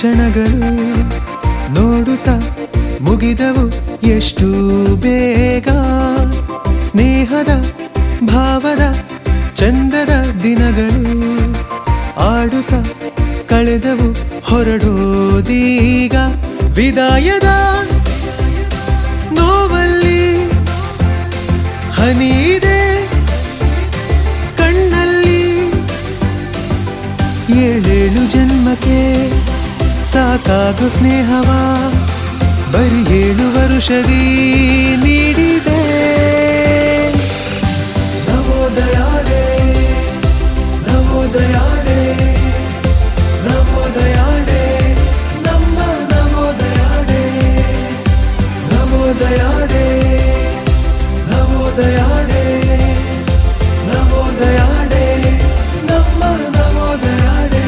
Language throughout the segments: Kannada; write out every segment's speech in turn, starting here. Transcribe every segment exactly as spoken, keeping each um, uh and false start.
ಕ್ಷಣಗಳು ನೋಡುತ್ತ ಮುಗಿದವು ಎಷ್ಟು ಬೇಗ. ಸ್ನೇಹದ ಭಾವದ ಚಂದದ ದಿನಗಳು ಆಡುತ್ತ ಕಳೆದವು ಹೊರಡೋದೀಗ. ವಿದಾಯದ ನೋವಲ್ಲಿ ಹನಿದೆ ಕಣ್ಣಲ್ಲಿ. ಏಳೇಳು ಜನ್ಮಕ್ಕೆ ಸಾಕಾಗು ಸ್ನೇಹವ ಬರೀ ಏಳು ವರುಷದಿ ನೀಡಿದೆ. ನವೋದಯಾಡೆ ನವೋದಯಾಡೆ ನವೋದಯಾಡೆ ನಮ್ಮ ನವೋದಯಾಡೆ ನವೋದಯಾಡೆ ನವೋದಯಾಡೆ ನವೋದಯಾಡೆ ನಮ್ಮ ನವೋದಯಾಡೆ.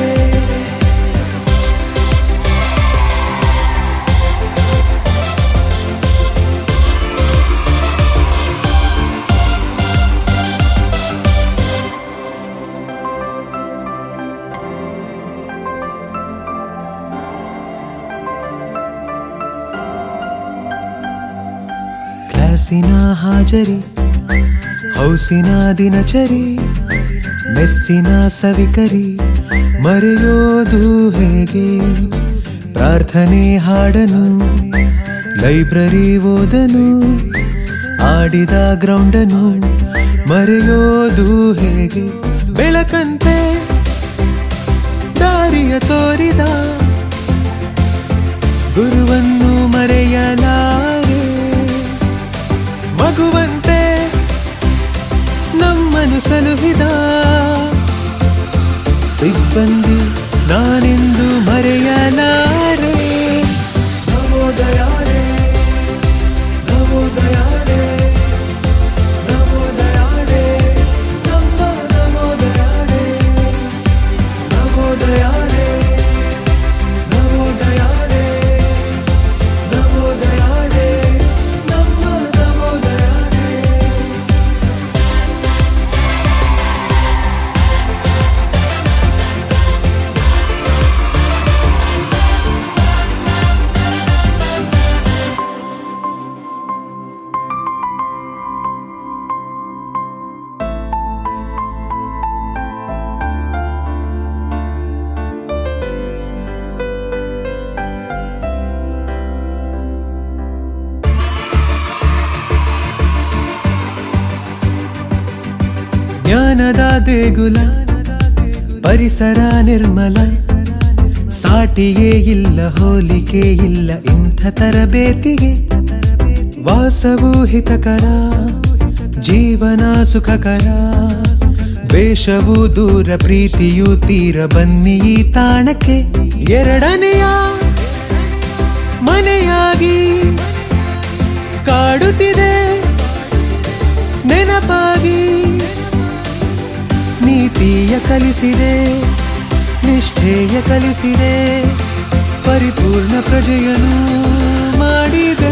ಕ್ಲಾಸಿನ ಹಾಜರಿ ಹೌಸಿನ ದಿನಚರಿ ಮೆಸ್ಸಿನ ಸವಿಕರಿ ಮರೆಯೋದು ಹೇಗೆ. ಪ್ರಾರ್ಥನೆ ಹಾಡನು ಲೈಬ್ರರಿ ಓದನು ಆಡಿದ ಗ್ರೌಂಡನು ಮರೆಯೋದು ಹೇಗೆ. ಬೆಳಕಂತೆ ದಾರಿಯ ತೋರಿದ ಗುರುವನ್ನು ಮರೆಯಲಾರೆ. ಮಗುವಂತೆ ನಮ್ಮನ್ನು ಸಲುಹಿದ ಸಿಬ್ಬಂದಿ ನಾನೆಂದು ಮರೆಯಲಾರೆ. ನವೋದಯಾಡೆ ನವೋದಯಾಡೆ ನವೋದಯಾಡೆ ನಮ್ಮ ನವೋದಯಾಡೆ ನವೋದಯಾಡೆ ನವೋದಯಾಡೆ ನವೋದಯಾಡೆ ನಮ್ಮ ನವೋದಯಾಡೆ. ಜ್ಞಾನದ ದೇಗುಲ ಪರಿಸರ ನಿರ್ಮಲ ಸಾಟಿಯೇ ಇಲ್ಲ ಹೋಲಿಕೆ ಇಲ್ಲ ಇಂಥ ತರಬೇತಿಗೆ. ವಾಸವು ಹಿತಕರ ಜೀವನ ಸುಖಕರ ದ್ವೇಷವು ದೂರ ಪ್ರೀತಿಯು ತೀರ ಬನ್ನಿ ಈ ತಾಣಕ್ಕೆ. ಎರಡನೆಯ ಮನೆಯಾಗಿ ಕಾಡುತ್ತಿದೆ ನೆನಪಾಗಿ. ನೀತಿಯ ಕಲಿಸಿದೆ ನಿಷ್ಠೆಯ ಕಲಿಸಿದೆ ಪರಿಪೂರ್ಣ ಪ್ರಜೆಯನ್ನು ಮಾಡಿದೆ.